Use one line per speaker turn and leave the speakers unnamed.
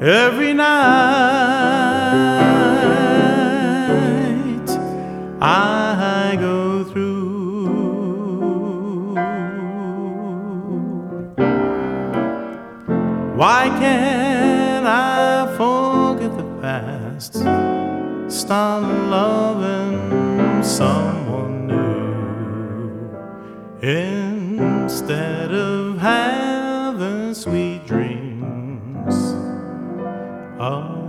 Every night I go through. Why can't I forget the past? Start loving someone new instead of having sweet dreams of